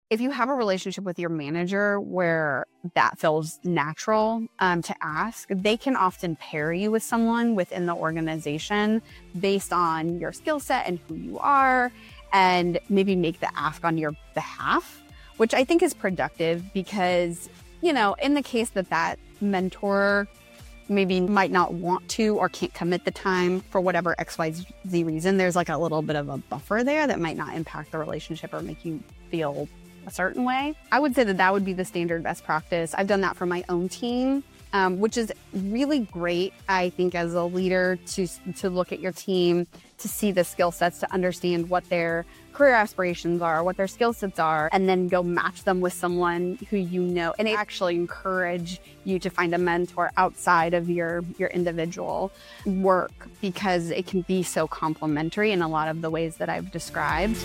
if you have a relationship with your manager where that feels natural to ask, they can often pair you with someone within the organization based on your skill set and who you are, and maybe make the ask on your behalf, which I think is productive because, in the case that mentor maybe might not want to or can't commit the time for whatever XYZ reason, there's like a little bit of a buffer there that might not impact the relationship or make you feel a certain way. I would say that would be the standard best practice. I've done that for my own team, which is really great, I think, as a leader to look at your team, to see the skill sets, to understand what their career aspirations are, what their skill sets are, and then go match them with someone who and actually encourage you to find a mentor outside of your individual work, because it can be so complementary in a lot of the ways that I've described.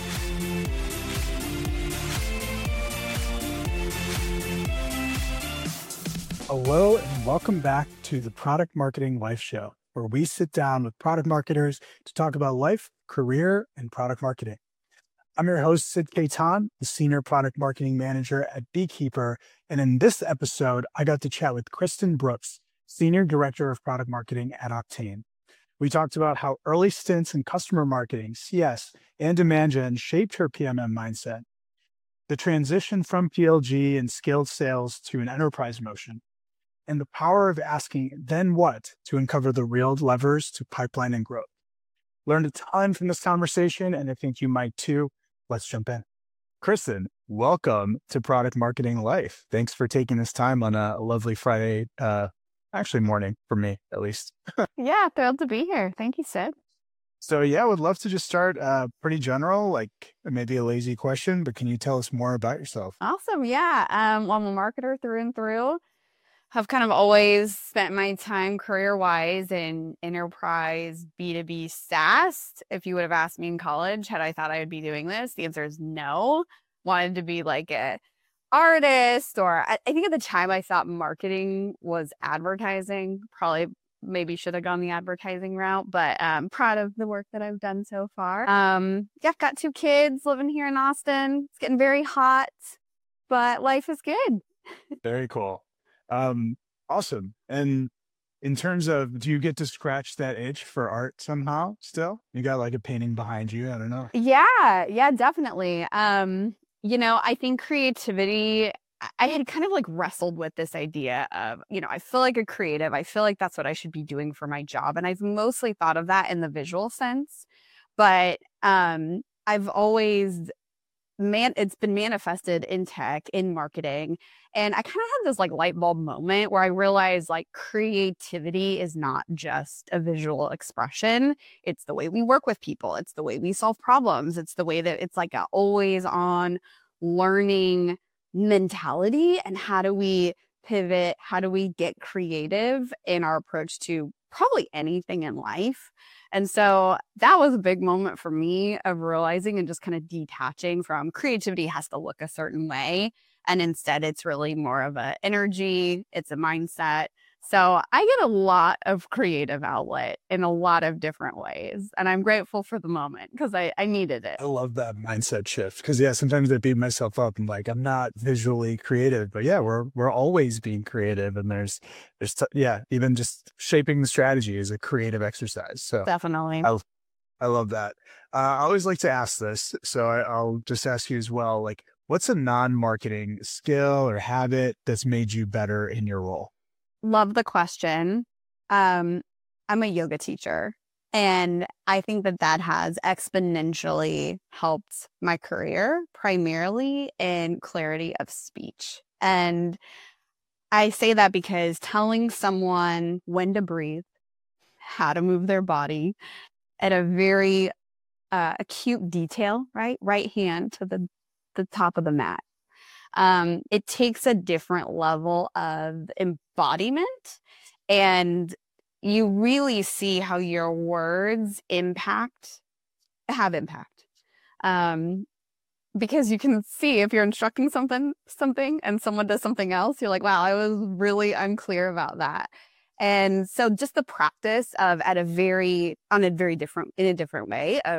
Hello and welcome back to the Product Marketing Life Show, where we sit down with product marketers to talk about life, career, and product marketing. I'm your host, Sid Kaitan, the Senior Product Marketing Manager at Beekeeper, and in this episode, I got to chat with Kristen Brooks, Senior Director of Product Marketing at Octane. We talked about how early stints in customer marketing, CS, and demand gen shaped her PMM mindset, the transition from PLG and scaled sales to an enterprise motion, and the power of asking then what to uncover the real levers to pipeline and growth. Learned a ton from this conversation, and I think you might too. Let's jump in. Kristen, welcome to Product Marketing Life. Thanks for taking this time on a lovely Friday, morning for me, at least. Yeah, thrilled to be here. Thank you, Sid. So yeah, I would love to just start pretty general, like maybe a lazy question, but can you tell us more about yourself? Awesome. Yeah. Well, I'm a marketer through and through. Have kind of always spent my time career-wise in enterprise B2B SaaS. If you would have asked me in college, had I thought I would be doing this, the answer is no. Wanted to be like a artist, or I think at the time I thought marketing was advertising. Probably maybe should have gone the advertising route, but proud of the work that I've done so far. I've got 2 kids living here in Austin. It's getting very hot, but life is good. Very cool. Awesome. And in terms of, do you get to scratch that itch for art somehow still? You got like a painting behind you. I don't know. Yeah, definitely. I think creativity, I had kind of like wrestled with this idea of, I feel like a creative. I feel like that's what I should be doing for my job. And I've mostly thought of that in the visual sense, but I've always it's been manifested in tech, in marketing. And I kind of had this like light bulb moment where I realized like creativity is not just a visual expression. It's the way we work with people. It's the way we solve problems. It's the way that it's like a always on learning mentality. And how do we pivot? How do we get creative in our approach to probably anything in life? And so that was a big moment for me of realizing and just kind of detaching from creativity has to look a certain way. And instead, it's really more of an energy. It's a mindset. So I get a lot of creative outlet in a lot of different ways. And I'm grateful for the moment because I needed it. I love that mindset shift because sometimes I beat myself up and like, I'm not visually creative, but we're always being creative. And even just shaping the strategy is a creative exercise. So definitely. I love that. I always like to ask this. So I'll just ask you as well, like, what's a non-marketing skill or habit that's made you better in your role? Love the question. I'm a yoga teacher, and I think that has exponentially helped my career, primarily in clarity of speech. And I say that because telling someone when to breathe, how to move their body at a very acute detail, right hand to the top of the mat. It takes a different level of embodiment, and you really see how your words have impact. Because you can see if you're instructing something and someone does something else, you're like, wow, I was really unclear about that. And so just the practice of in a different way of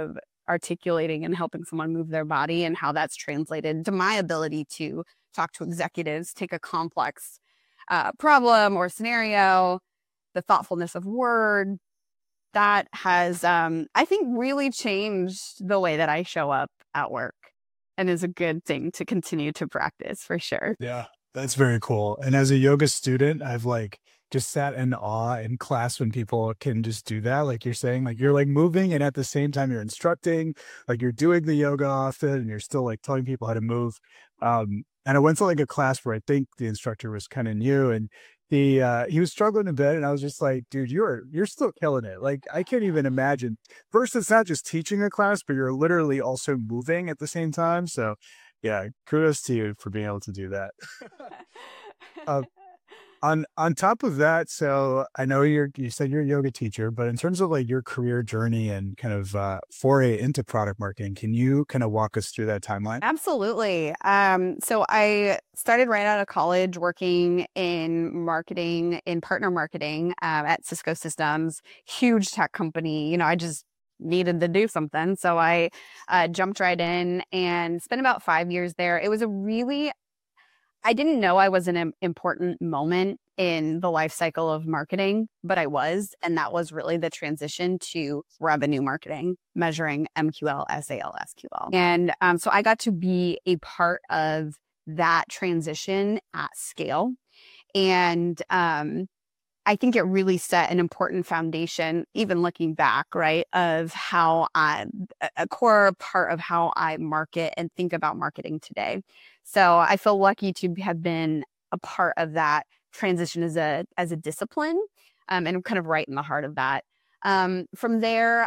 articulating and helping someone move their body, and how that's translated to my ability to talk to executives, take a complex problem or scenario, the thoughtfulness of word. That has, I think, really changed the way that I show up at work, and is a good thing to continue to practice for sure. Yeah, that's very cool. And as a yoga student, I've like just sat in awe in class when people can just do that. Like you're saying, like you're like moving and at the same time you're instructing, like you're doing the yoga off it and you're still like telling people how to move. And I went to like a class where I think the instructor was kind of new, and he was struggling a bit, and I was just like, dude, you're still killing it. Like I can't even imagine. First, it's not just teaching a class, but you're literally also moving at the same time. So yeah, kudos to you for being able to do that. uh, on top of that, so I know you said you're a yoga teacher, but in terms of like your career journey and kind of foray into product marketing, can you kind of walk us through that timeline? Absolutely. So I started right out of college working in marketing, in partner marketing at Cisco Systems, huge tech company. You know, I just needed to do something. So I jumped right in and spent about 5 years there. It was I didn't know I was in an important moment in the life cycle of marketing, but I was. And that was really the transition to revenue marketing, measuring MQL, SAL, SQL. And so I got to be a part of that transition at scale. And I think it really set an important foundation, even looking back, right, of how a core part of how I market and think about marketing today. So I feel lucky to have been a part of that transition as a discipline, and kind of right in the heart of that. From there,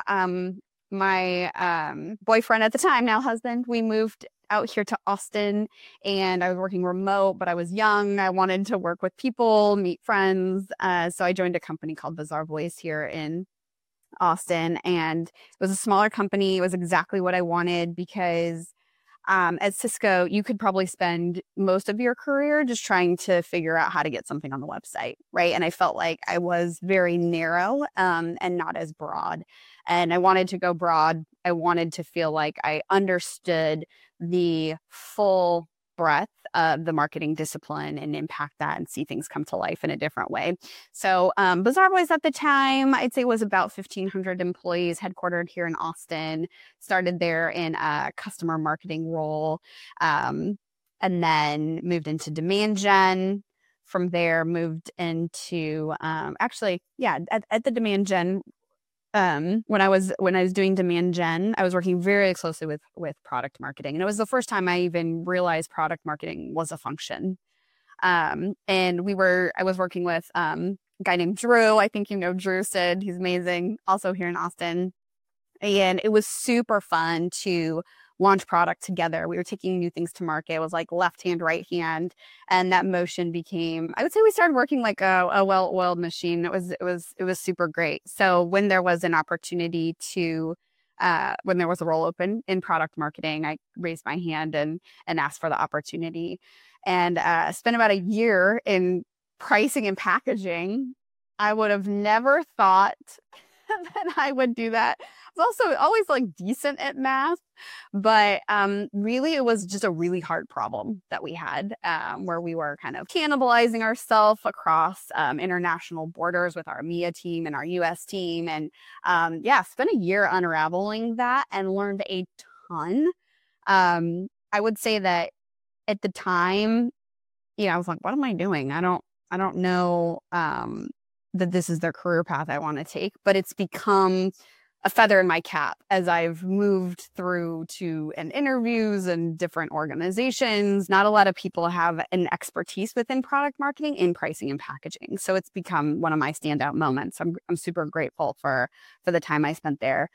my boyfriend at the time, now husband, we moved out here to Austin, and I was working remote, but I was young. I wanted to work with people, meet friends. So I joined a company called Bizarre Voice here in Austin, and it was a smaller company. It was exactly what I wanted because at Cisco, you could probably spend most of your career just trying to figure out how to get something on the website, right? And I felt like I was very narrow and not as broad. And I wanted to go broad. I wanted to feel like I understood the full breadth of the marketing discipline and impact that and see things come to life in a different way. So Bizarre Voice at the time, I'd say was about 1,500 employees, headquartered here in Austin, started there in a customer marketing role, and then moved into demand gen. From there, moved into at the demand gen. When I was doing demand gen, I was working very closely with product marketing, and it was the first time I even realized product marketing was a function. And I was working with a guy named Drew. I think you know Drew Sid. He's amazing, also here in Austin. And it was super fun to launch product together. We were taking new things to market. It was like left hand, right hand. And that motion became, I would say we started working like a well-oiled machine. It was super great. So when there was an opportunity when there was a role open in product marketing, I raised my hand and asked for the opportunity, and spent about a year in pricing and packaging. I would have never thought that I would do that. I was also always like decent at math, but really it was just a really hard problem that we had, where we were kind of cannibalizing ourselves across international borders with our EMEA team and our US team. And spent a year unraveling that and learned a ton. I would say that at the time, I was like, what am I doing? I don't know that this is the career path I want to take, but it's become a feather in my cap as I've moved through to interviews and different organizations. Not a lot of people have an expertise within product marketing in pricing and packaging. So it's become one of my standout moments. I'm super grateful for the time I spent there.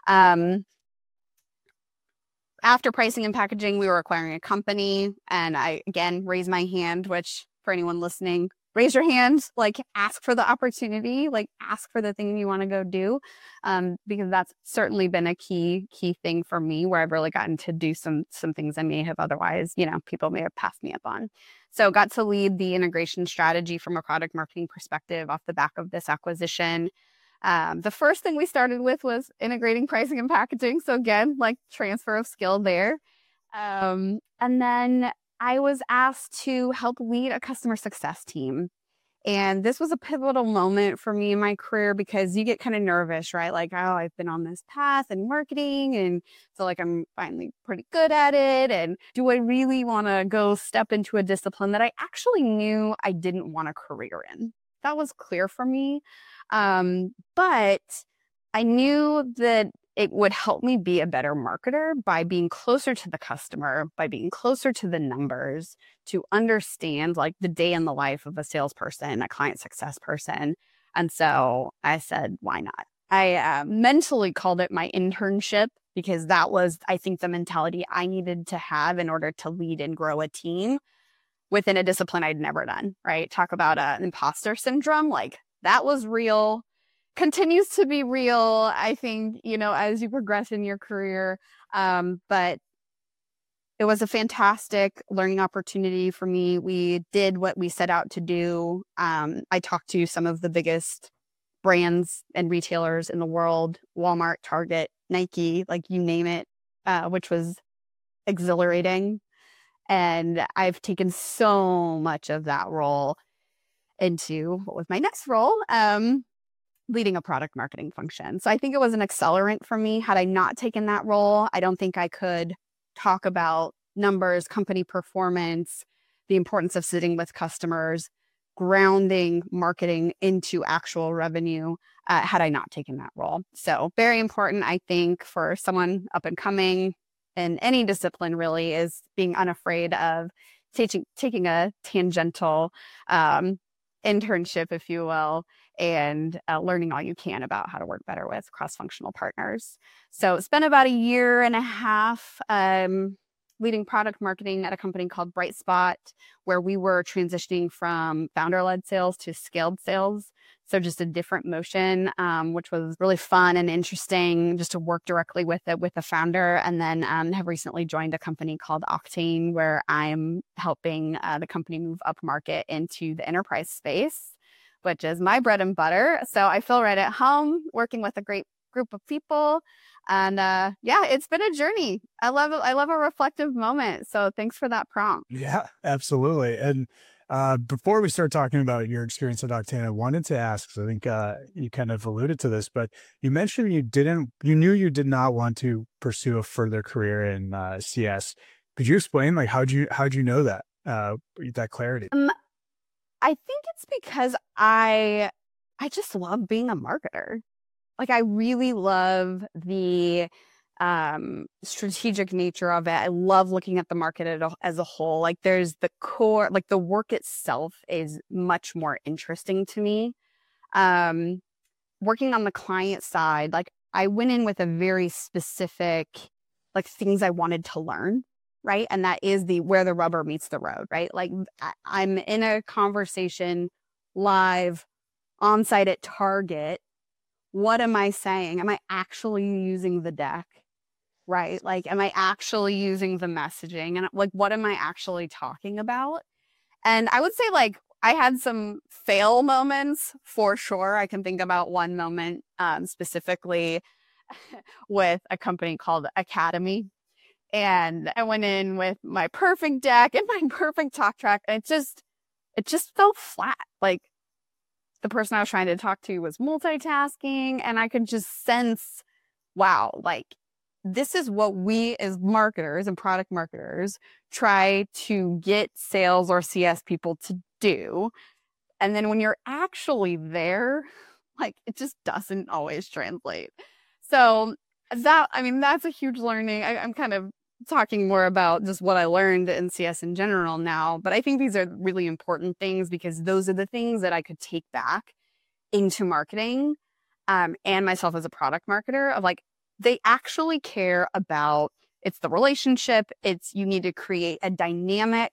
After pricing and packaging, we were acquiring a company, and I, again, raised my hand, which for anyone listening, raise your hand, like ask for the opportunity, like ask for the thing you want to go do. Because that's certainly been a key thing for me, where I've really gotten to do some things I may have otherwise, people may have passed me up on. So got to lead the integration strategy from a product marketing perspective off the back of this acquisition. The first thing we started with was integrating pricing and packaging. So again, like transfer of skill there. And then I was asked to help lead a customer success team. And this was a pivotal moment for me in my career because you get kind of nervous, right? Like, oh, I've been on this path in marketing and feel like I'm finally pretty good at it. And do I really want to go step into a discipline that I actually knew I didn't want a career in? That was clear for me. But I knew that it would help me be a better marketer by being closer to the customer, by being closer to the numbers, to understand like the day in the life of a salesperson, a client success person. And so I said, why not? I mentally called it my internship because that was, I think, the mentality I needed to have in order to lead and grow a team within a discipline I'd never done, right? Talk about an imposter syndrome. Like that was real, continues to be real, I think, as you progress in your career. But it was a fantastic learning opportunity for me. We did what we set out to do. I talked to some of the biggest brands and retailers in the world, Walmart, Target, Nike, like you name it, which was exhilarating. And I've taken so much of that role into what was my next role, leading a product marketing function. So I think it was an accelerant for me. Had I not taken that role, I don't think I could talk about numbers, company performance, the importance of sitting with customers, grounding marketing into actual revenue, had I not taken that role. So very important, I think, for someone up and coming in any discipline really, is being unafraid of taking a tangential internship, if you will, and learning all you can about how to work better with cross-functional partners. So it's been about a year and a half leading product marketing at a company called Brightspot, where we were transitioning from founder-led sales to scaled sales. So just a different motion, which was really fun and interesting just to work directly with the founder. And then have recently joined a company called Octane, where I'm helping the company move up market into the enterprise space, which is my bread and butter. So I feel right at home working with a great group of people. And it's been a journey. I love it. I love a reflective moment. So thanks for that prompt. Yeah, absolutely. And before we start talking about your experience at Octane, I wanted to ask, because I think you kind of alluded to this, but you mentioned you knew you did not want to pursue a further career in CS. Could you explain, like, how'd you know that, that clarity? I think it's because I just love being a marketer. Like I really love the strategic nature of it. I love looking at the market as a whole. Like there's the core, like the work itself is much more interesting to me. Working on the client side, like I went in with a very specific, like things I wanted to learn. Right. And that is where the rubber meets the road, right? Like I'm in a conversation live on site at Target. What am I saying? Am I actually using the deck? Right? Like, am I actually using the messaging? And like, what am I actually talking about? And I would say like, I had some fail moments for sure. I can think about one moment specifically with a company called Academy. And I went in with my perfect deck and my perfect talk track. And it just felt flat. Like the person I was trying to talk to was multitasking, and I could just sense, wow, like this is what we as marketers and product marketers try to get sales or CS people to do. And then when you're actually there, like it just doesn't always translate. So that's a huge learning. I'm kind of talking more about just what I learned in CS in general now, but I think these are really important things because those are the things that I could take back into marketing and myself as a product marketer of like, they actually care about, it's the relationship. You need to create a dynamic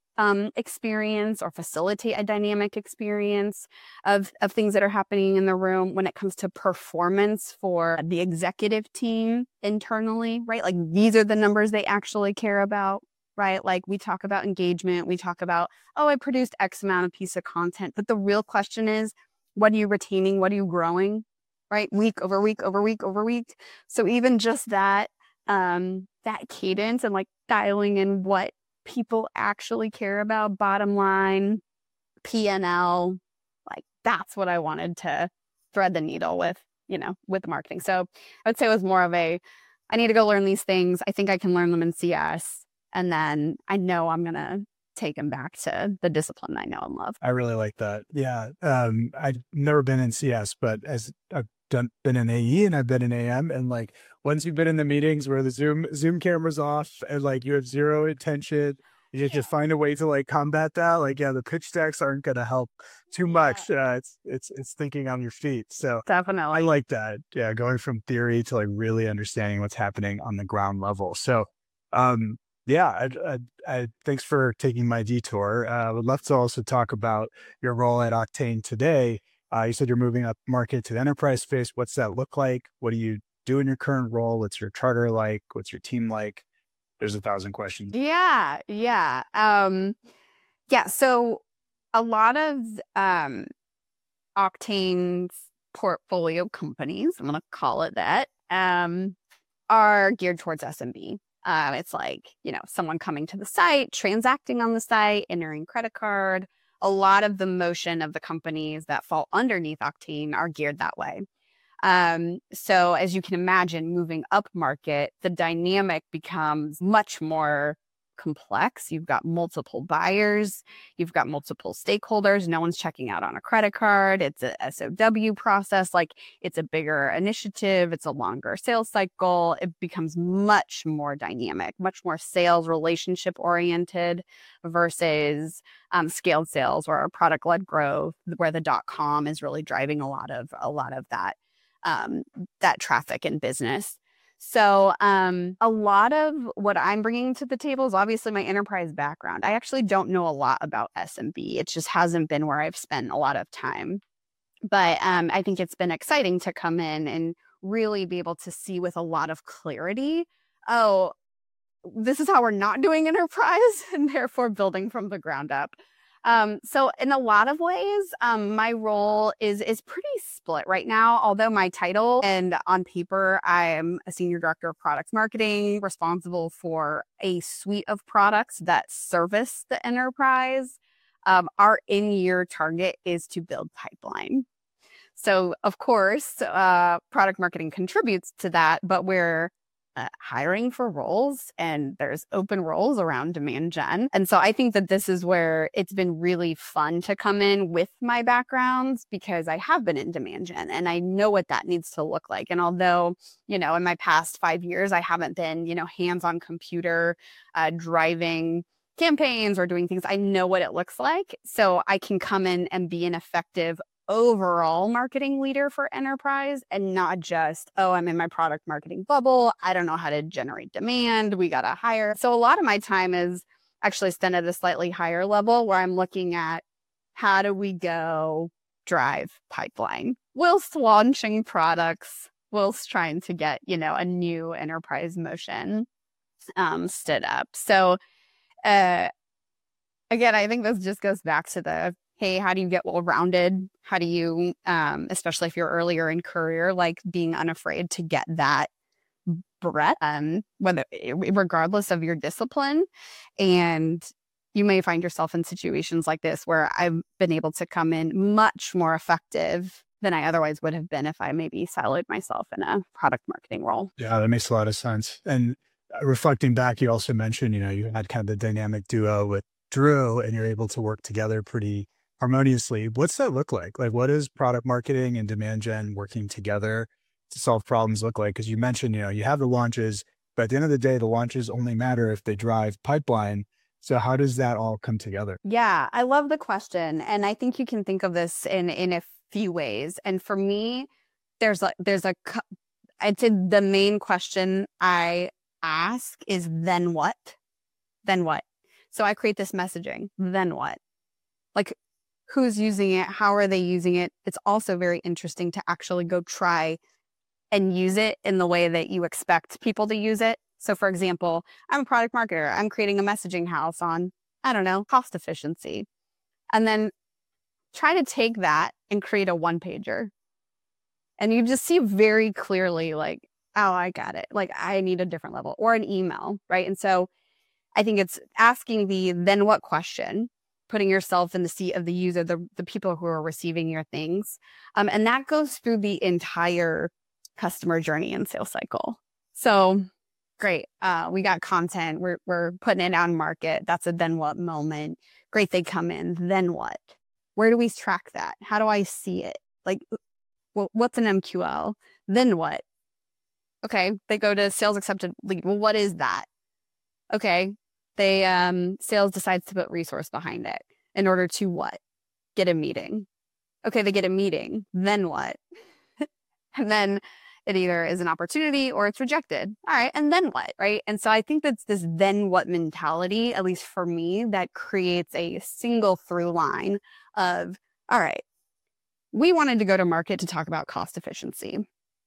experience or facilitate a dynamic experience of things that are happening in the room when it comes to performance for the executive team internally, right? Like these are the numbers they actually care about, right? Like we talk about engagement, we talk about, oh, I produced X amount of piece of content, but the real question is, what are you retaining? What are you growing? right? Week over week over week over week. So even just that, that cadence and like dialing in what people actually care about, bottom line, P&L, like that's what I wanted to thread the needle with, with marketing. So I would say it was more of I need to go learn these things. I think I can learn them in CS. And then I know I'm going to take them back to the discipline I know and love. I really like that. Yeah. I've never been in CS, but as I've been in AE and I've been in AM, and like once you've been in the meetings where the Zoom camera's off and like you have zero attention, you have to find a way to like combat that. Like, yeah, the pitch decks aren't going to help too much. It's thinking on your feet. So Definitely. I like that. Yeah. Going from theory to like really understanding what's happening on the ground level. So, yeah, thanks for taking my detour. I would love to also talk about your role at Octane today. You said you're moving up market to the enterprise space. What's that look like? What do you do in your current role? What's your charter like? What's your team like? There's 1,000 questions. Yeah. So a lot of Octane's portfolio companies, I'm going to call it that, are geared towards SMB. It's like, someone coming to the site, transacting on the site, entering credit card. A lot of the motion of the companies that fall underneath Octane are geared that way. So as you can imagine, moving up market, the dynamic becomes much more complex. You've got multiple buyers, you've got multiple stakeholders. No one's checking out on a credit card. It's a SOW process. Like it's a bigger initiative. It's a longer sales cycle. It becomes much more dynamic, much more sales relationship oriented versus scaled sales or product-led growth, where the .com is really driving a lot of that. That traffic and business. So a lot of what I'm bringing to the table is obviously my enterprise background. I actually don't know a lot about SMB. It just hasn't been where I've spent a lot of time. But I think it's been exciting to come in and really be able to see with a lot of clarity, oh, this is how we're not doing enterprise, and therefore building from the ground up. So in a lot of ways, my role is pretty split right now, although my title and on paper, I am a senior director of product marketing, responsible for a suite of products that service the enterprise. Our in-year target is to build pipeline. So of course, product marketing contributes to that, but we're hiring for roles, and there's open roles around demand gen. And so I think that this is where it's been really fun to come in with my backgrounds, because I have been in demand gen and I know what that needs to look like. And although, in my past 5 years, I haven't been, hands on computer, driving campaigns or doing things, I know what it looks like. So I can come in and be an effective overall marketing leader for enterprise, and not just, oh, I'm in my product marketing bubble, I don't know how to generate demand, we got to hire. So a lot of my time is actually spent at a slightly higher level, where I'm looking at how do we go drive pipeline whilst launching products, whilst trying to get, a new enterprise motion stood up. So again, I think this just goes back to the, hey, how do you get well-rounded? How do you, especially if you're earlier in career, like being unafraid to get that breadth, regardless of your discipline. And you may find yourself in situations like this where I've been able to come in much more effective than I otherwise would have been if I maybe siloed myself in a product marketing role. Yeah, that makes a lot of sense. And reflecting back, you also mentioned, you had kind of the dynamic duo with Drew, and you're able to work together pretty harmoniously. What's that look like? Like, what does product marketing and demand gen working together to solve problems look like? Because you mentioned, you have the launches, but at the end of the day, the launches only matter if they drive pipeline. So how does that all come together? Yeah, I love the question. And I think you can think of this in a few ways. And for me, I'd say the main question I ask is, then what? Then what? So I create this messaging, then what? Like, who's using it? How are they using it? It's also very interesting to actually go try and use it in the way that you expect people to use it. So for example, I'm a product marketer. I'm creating a messaging house on, I don't know, cost efficiency. And then try to take that and create a one-pager. And you just see very clearly like, oh, I got it. Like I need a different level or an email, right? And so I think it's asking the then what question, putting yourself in the seat of the user, the people who are receiving your things. And that goes through the entire customer journey and sales cycle. So great. We got content. We're putting it on market. That's a then what moment. Great. They come in. Then what? Where do we track that? How do I see it? Like, what's an MQL? Then what? Okay. They go to sales accepted lead. Well, what is that? Okay. They, sales decides to put resource behind it in order to what? Get a meeting. Okay. They get a meeting. Then what? And then it either is an opportunity or it's rejected. All right. And then what? Right. And so I think that's this then what mentality, at least for me, that creates a single through line of, all right, we wanted to go to market to talk about cost efficiency.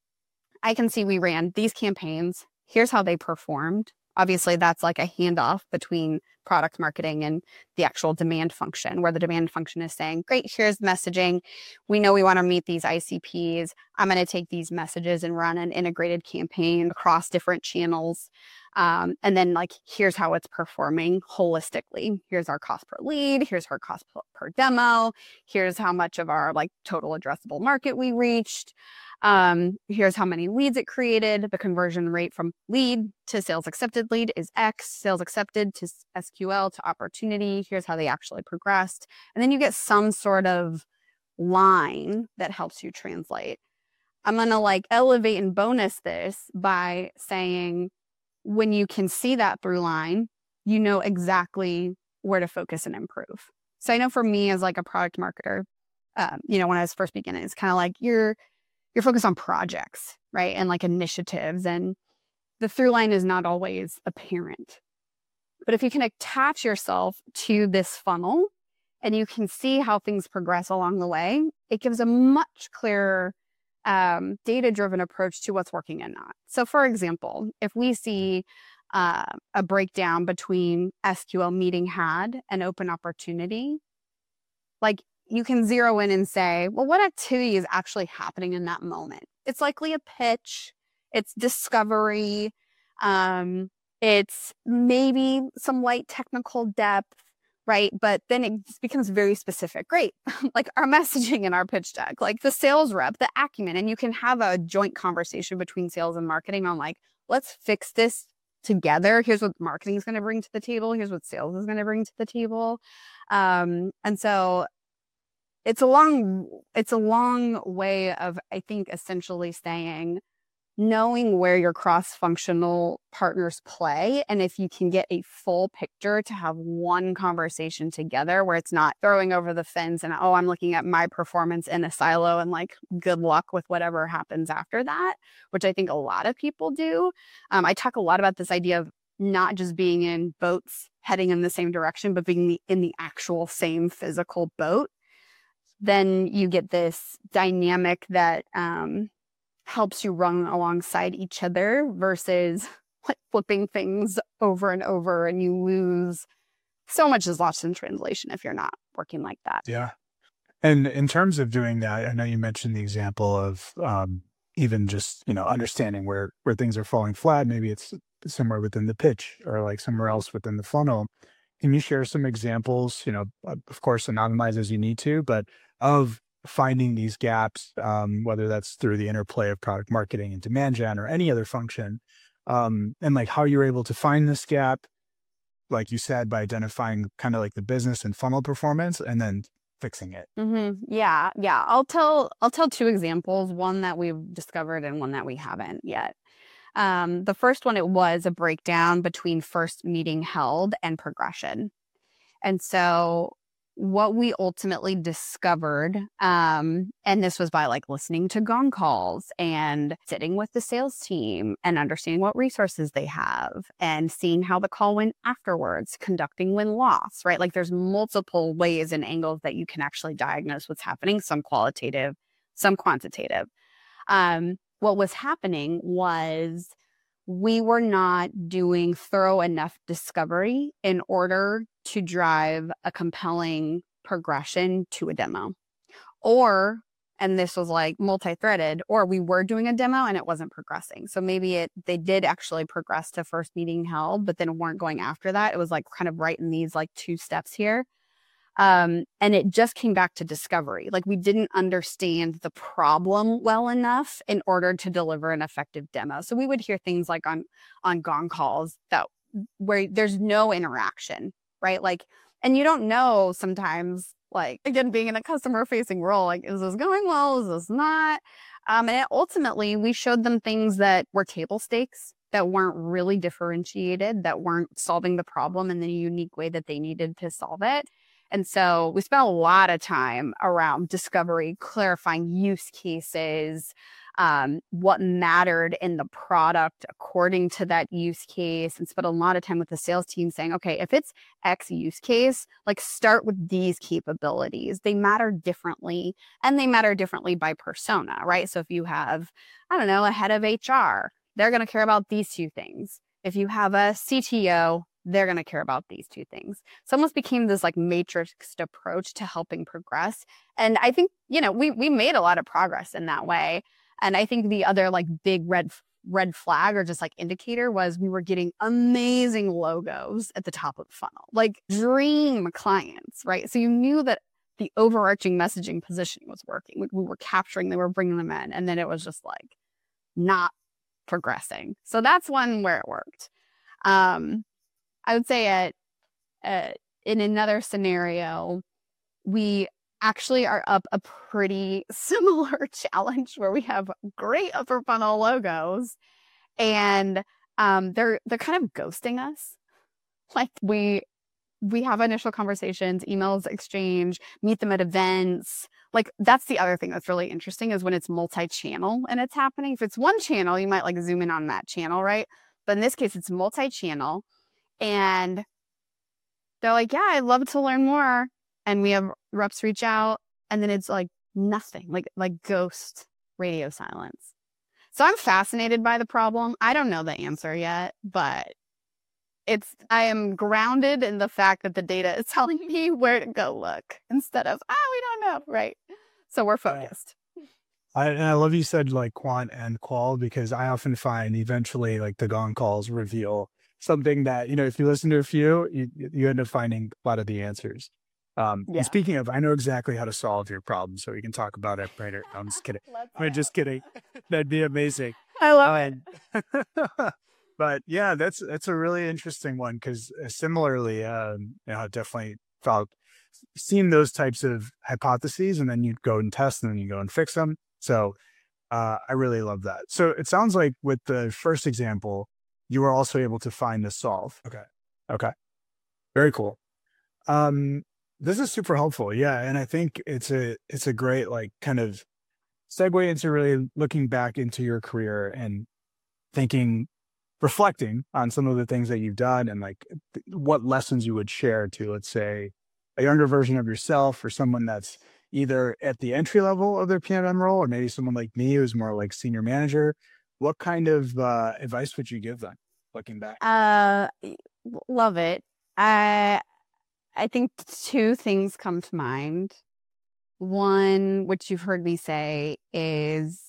I can see we ran these campaigns. Here's how they performed. Obviously, that's like a handoff between product marketing and the actual demand function, where the demand function is saying, great, here's messaging. We know we want to meet these ICPs. I'm going to take these messages and run an integrated campaign across different channels. And then like, here's how it's performing holistically. Here's our cost per lead. Here's our cost per demo. Here's how much of our like total addressable market we reached. Here's how many leads it created. The conversion rate from lead to sales accepted lead is X, sales accepted to SQL to opportunity. Here's how they actually progressed. And then you get some sort of line that helps you translate. I'm going to like elevate and bonus this by saying, when you can see that through line, you know exactly where to focus and improve. So I know for me as like a product marketer, when I was first beginning, it's kind of like you're focused on projects, right? And like initiatives, and the through line is not always apparent. But if you can attach yourself to this funnel and you can see how things progress along the way, it gives a much clearer data-driven approach to what's working and not. So for example, if we see a breakdown between SQL meeting had and open opportunity, like you can zero in and say, well, what activity is actually happening in that moment? It's likely a pitch, it's discovery, it's maybe some light technical depth, right? But then it becomes very specific. Great. Like our messaging in our pitch deck, like the sales rep, the acumen, and you can have a joint conversation between sales and marketing on like, let's fix this together. Here's what marketing is going to bring to the table. Here's what sales is going to bring to the table. And so it's a long way of, I think, essentially saying, knowing where your cross-functional partners play, and if you can get a full picture to have one conversation together where it's not throwing over the fence and, oh, I'm looking at my performance in a silo and like, good luck with whatever happens after that, which I think a lot of people do. I talk a lot about this idea of not just being in boats heading in the same direction, but being in the actual same physical boat. Then you get this dynamic that helps you run alongside each other versus like flipping things over and over, and you lose so much is lost in translation if you're not working like that. Yeah. And in terms of doing that, I know you mentioned the example of even just, understanding where things are falling flat. Maybe it's somewhere within the pitch or like somewhere else within the funnel. Can you share some examples, of course, anonymize as you need to, but of finding these gaps, whether that's through the interplay of product marketing and demand gen or any other function, and like how you're able to find this gap, like you said, by identifying kind of like the business and funnel performance and then fixing it. Mm-hmm. Yeah. I'll tell two examples, one that we've discovered and one that we haven't yet. The first one, it was a breakdown between first meeting held and progression. And so what we ultimately discovered, and this was by like listening to gong calls and sitting with the sales team and understanding what resources they have and seeing how the call went afterwards, conducting win-loss, right? Like there's multiple ways and angles that you can actually diagnose what's happening, some qualitative, some quantitative. What was happening was we were not doing thorough enough discovery in order to drive a compelling progression to a demo. Or and this was like multi-threaded, or we were doing a demo and it wasn't progressing. So maybe they did actually progress to first meeting held, but then weren't going after that. It was like kind of right in these like 2 steps here. And it just came back to discovery. Like we didn't understand the problem well enough in order to deliver an effective demo. So we would hear things like on gong calls where there's no interaction, right? Like, and you don't know sometimes, like, again, being in a customer facing role, like, is this going well? Is this not? And ultimately we showed them things that were table stakes, that weren't really differentiated, that weren't solving the problem in the unique way that they needed to solve it. And so we spent a lot of time around discovery, clarifying use cases, what mattered in the product according to that use case, and spent a lot of time with the sales team saying, okay, if it's X use case, like start with these capabilities. They matter differently, and they matter differently by persona, right? So if you have, I don't know, a head of HR, they're going to care about these 2 things. If you have a CTO, they're going to care about these 2 things. So almost became this like matrixed approach to helping progress. And I think, we made a lot of progress in that way. And I think the other like big red flag or just like indicator was we were getting amazing logos at the top of the funnel, like dream clients, right? So you knew that the overarching messaging positioning was working. We were capturing, they were bringing them in. And then it was just like not progressing. So that's one where it worked. I would say in another scenario, we actually are up a pretty similar challenge where we have great upper funnel logos, and they're kind of ghosting us. Like we have initial conversations, emails exchange, meet them at events. Like that's the other thing that's really interesting is when it's multi-channel and it's happening. If it's one channel, you might like zoom in on that channel, right? But in this case, it's multi-channel. And they're like, yeah, I'd love to learn more. And we have reps reach out, and then it's like nothing, like ghost radio silence. So I'm fascinated by the problem. I don't know the answer yet, but I am grounded in the fact that the data is telling me where to go look instead of, we don't know, right? So we're focused. I love you said like quant and qual, because I often find eventually like the gong calls reveal something that, if you listen to a few, you end up finding a lot of the answers. And speaking of, I know exactly how to solve your problem, so we can talk about it later. No, I'm just kidding. I'm just kidding. That'd be amazing. I love it. But yeah, that's a really interesting one, because similarly, I definitely seen those types of hypotheses, and then you go and test, and then you go and fix them. So I really love that. So it sounds like with the first example, you were also able to find the solve. Okay. Very cool. This is super helpful. Yeah. And I think it's a great, like, kind of segue into really looking back into your career and reflecting on some of the things that you've done, and like what lessons you would share to, let's say, a younger version of yourself, or someone that's either at the entry level of their PMM role, or maybe someone like me who's more like senior manager. What kind of advice would you give them looking back? Love it. I think 2 things come to mind. One, which you've heard me say, is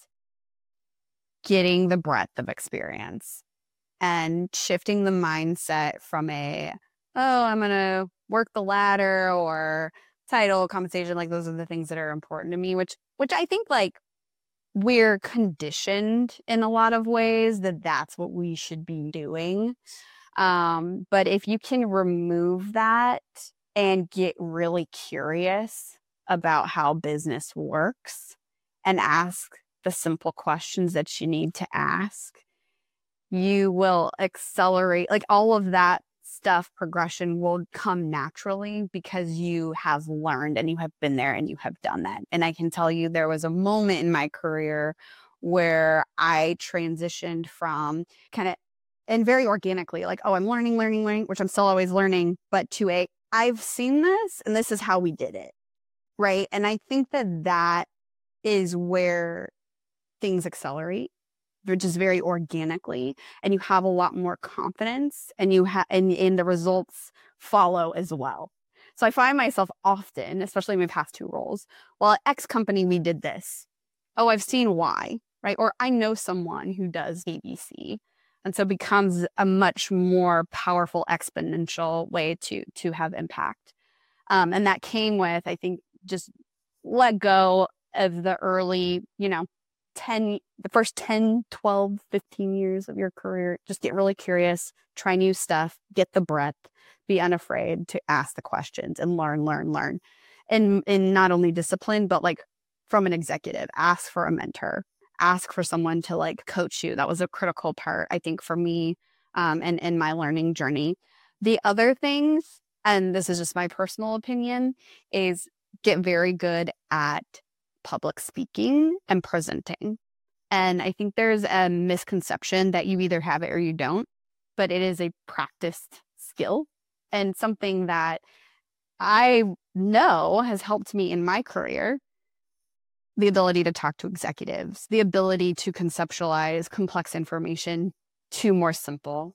getting the breadth of experience and shifting the mindset from I'm going to work the ladder, or title, compensation, like those are the things that are important to me, which I think like we're conditioned in a lot of ways that that's what we should be doing. But if you can remove that and get really curious about how business works and ask the simple questions that you need to ask, you will accelerate, like all of that stuff, progression will come naturally because you have learned and you have been there and you have done that. And I can tell you there was a moment in my career where I transitioned from and very organically, like, I'm learning, which I'm still always learning, but to I've seen this and this is how we did it. Right. And I think that is where things accelerate, just very organically, and you have a lot more confidence, and and the results follow as well. So I find myself often, especially in my past 2 roles, well, at X company, we did this. Oh, I've seen Y, right? Or I know someone who does ABC. And so it becomes a much more powerful exponential way to have impact. And that came with, I think, just let go of the early, the first 10, 12, 15 years of your career. Just get really curious, try new stuff, get the breadth, be unafraid to ask the questions and learn. And in not only discipline, but like from an executive, ask for a mentor, ask for someone to like coach you. That was a critical part, I think, for me and in my learning journey. The other things, and this is just my personal opinion, is get very good at public speaking and presenting. And I think there's a misconception that you either have it or you don't, but it is a practiced skill and something that I know has helped me in my career. The ability to talk to executives, the ability to conceptualize complex information to more simple,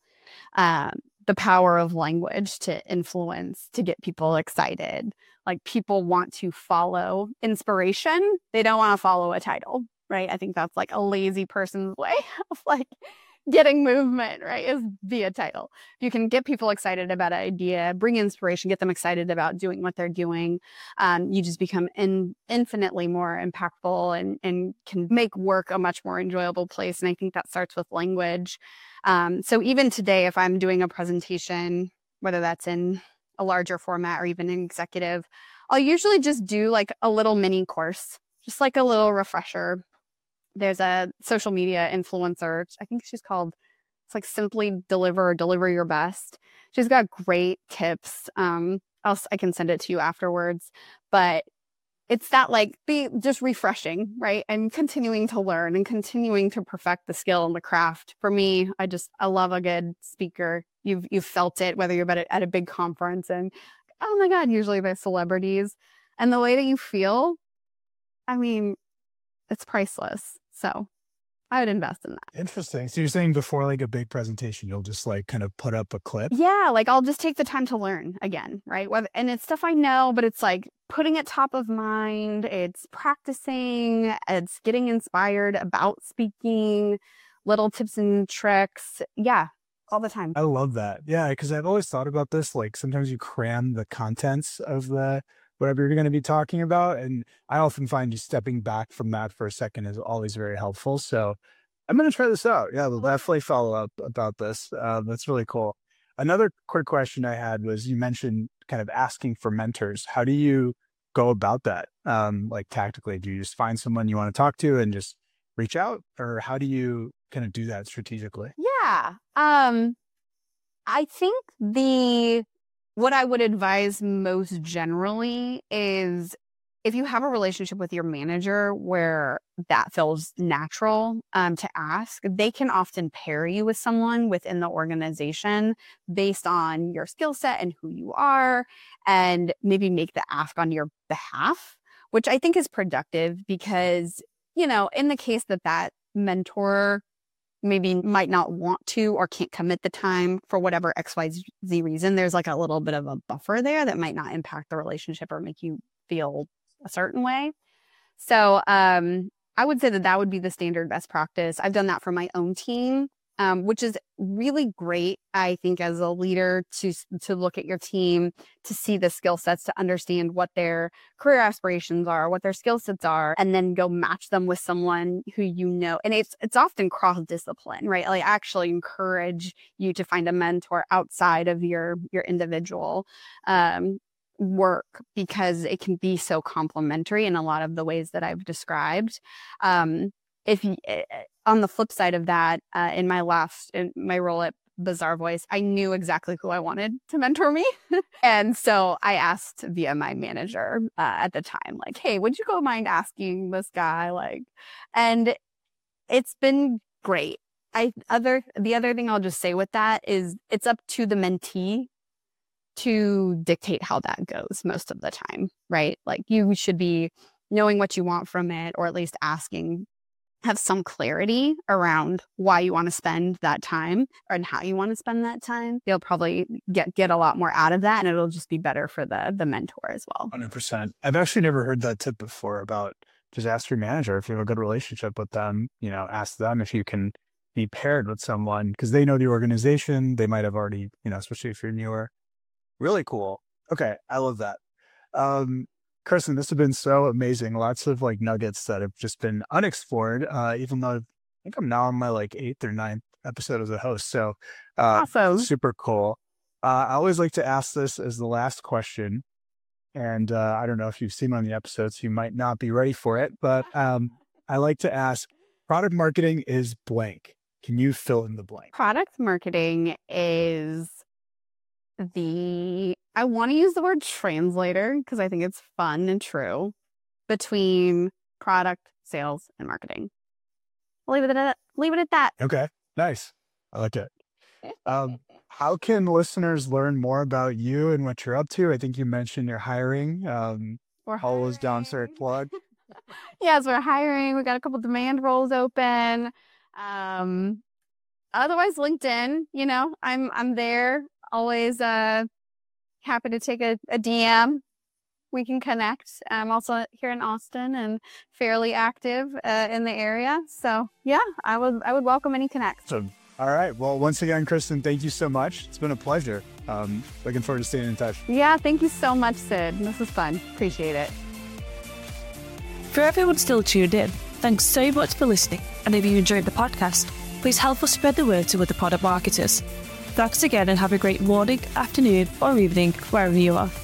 the power of language to influence, to get people excited. Like people want to follow inspiration. They don't want to follow a title, right? I think that's like a lazy person's way of like getting movement, right? Is via title. If you can get people excited about an idea, bring inspiration, get them excited about doing what they're doing, you just become infinitely more impactful and can make work a much more enjoyable place. And I think that starts with language. So even today, if I'm doing a presentation, whether that's in a larger format or even an executive, I'll usually just do like a little mini course, just like a little refresher. There's a social media influencer. I think she's called, it's like Simply Deliver or Deliver Your Best. She's got great tips. I can send it to you afterwards, but it's that like be just refreshing, right? And continuing to learn and continuing to perfect the skill and the craft. For me, I love a good speaker. You've felt it, whether you're at a big conference and, oh my God, usually by celebrities. And the way that you feel, I mean, it's priceless. So I would invest in that. Interesting. So you're saying before like a big presentation, you'll just like kind of put up a clip? Yeah, like I'll just take the time to learn again, right? And it's stuff I know, but it's like putting it top of mind. It's practicing. It's getting inspired about speaking, little tips and tricks. Yeah, all the time. I love that. Yeah, because I've always thought about this. Like sometimes you cram the contents of whatever you're going to be talking about. And I often find just stepping back from that for a second is always very helpful. So I'm going to try this out. Yeah, we'll definitely follow up about this. That's really cool. Another quick question I had was you mentioned kind of asking for mentors. How do you go about that? Like tactically, do you just find someone you want to talk to and just reach out? Or how do you kind of do that strategically? Yeah. I think what I would advise most generally is if you have a relationship with your manager where that feels natural to ask, they can often pair you with someone within the organization based on your skill set and who you are, and maybe make the ask on your behalf, which I think is productive because, in the case that mentor maybe might not want to or can't commit the time for whatever XYZ reason, there's like a little bit of a buffer there that might not impact the relationship or make you feel a certain way. So I would say that would be the standard best practice. I've done that for my own team, which is really great, I think, as a leader to look at your team, to see the skill sets, to understand what their career aspirations are, what their skill sets are, and then go match them with someone who you know. And it's often cross-discipline, right? Like actually encourage you to find a mentor outside of your individual work, because it can be so complementary in a lot of the ways that I've described. If you, on the flip side of that, in my role at Bizarre Voice, I knew exactly who I wanted to mentor me. And so I asked via my manager at the time, like, hey, would you go mind asking this guy? And it's been great. The other thing I'll just say with that is it's up to the mentee to dictate how that goes most of the time, right? Like you should be knowing what you want from it, or at least asking have some clarity around why you want to spend that time and how you want to spend that time, you'll probably get a lot more out of that, and it'll just be better for the mentor as well. 100%. I've actually never heard that tip before about just ask your manager if you have a good relationship with them. Ask them if you can be paired with someone because they know the organization. They might have already, especially if you're newer. Really cool. Okay. I love that. Kirsten, this has been so amazing. Lots of nuggets that have just been unexplored, even though I think I'm now on my 8th or 9th episode as a host. So awesome. Super cool. I always like to ask this as the last question. And I don't know if you've seen on the episodes, you might not be ready for it, but I like to ask, product marketing is blank. Can you fill in the blank? Product marketing is I want to use the word translator because I think it's fun and true, between product, sales, and marketing. I'll leave it at that. Okay, nice. I like it. How can listeners learn more about you and what you're up to? I think you mentioned you're hiring. All those downstairs plug. Yes, we're hiring. We got a couple demand roles open. Otherwise, LinkedIn. I'm there. Always happy to take a DM. We can connect. I'm also here in Austin and fairly active in the area. So yeah, I would welcome any connects. So, all right. Well, once again, Kirsten, thank you so much. It's been a pleasure. Looking forward to staying in touch. Yeah, thank you so much, Sid. This was fun. Appreciate it. For everyone still tuned in, thanks so much for listening. And if you enjoyed the podcast, please help us spread the word to other product marketers. Thanks again and have a great morning, afternoon, or evening, wherever you are.